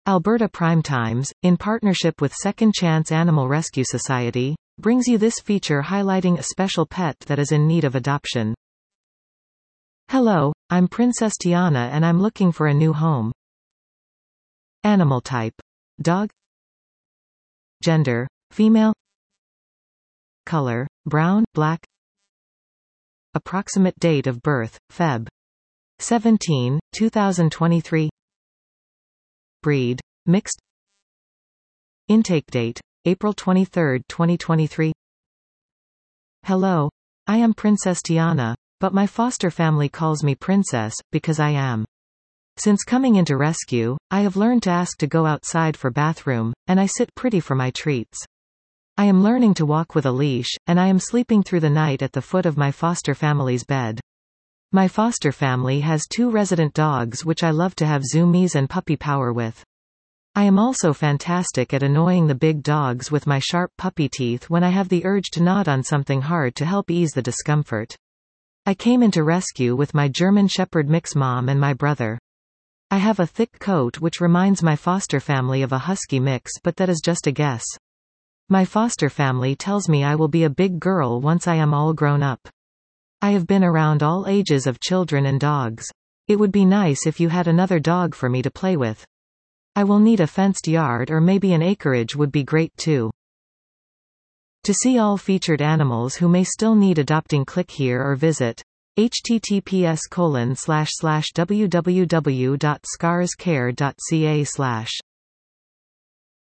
Alberta Primetimes, in partnership with Second Chance Animal Rescue Society, brings you this feature highlighting a special pet that is in need of adoption. Hello, I'm Princess Tiana and I'm looking for a new home. Animal type: dog. Gender: female. Color: brown, black. Approximate date of birth: Feb. 17, 2023. Breed: mixed. Intake date: April 23, 2023. Hello. I am Princess Tiana, but my foster family calls me Princess, because I am. Since coming into rescue, I have learned to ask to go outside for bathroom, and I sit pretty for my treats. I am learning to walk with a leash, and I am sleeping through the night at the foot of my foster family's bed. My foster family has 2 resident dogs which I love to have zoomies and puppy power with. I am also fantastic at annoying the big dogs with my sharp puppy teeth when I have the urge to gnaw on something hard to help ease the discomfort. I came into rescue with my German Shepherd mix mom and my brother. I have a thick coat which reminds my foster family of a husky mix, but that is just a guess. My foster family tells me I will be a big girl once I am all grown up. I have been around all ages of children and dogs. It would be nice if you had another dog for me to play with. I will need a fenced yard, or maybe an acreage would be great too. To see all featured animals who may still need adopting, click here or visit https://www.scarscare.ca/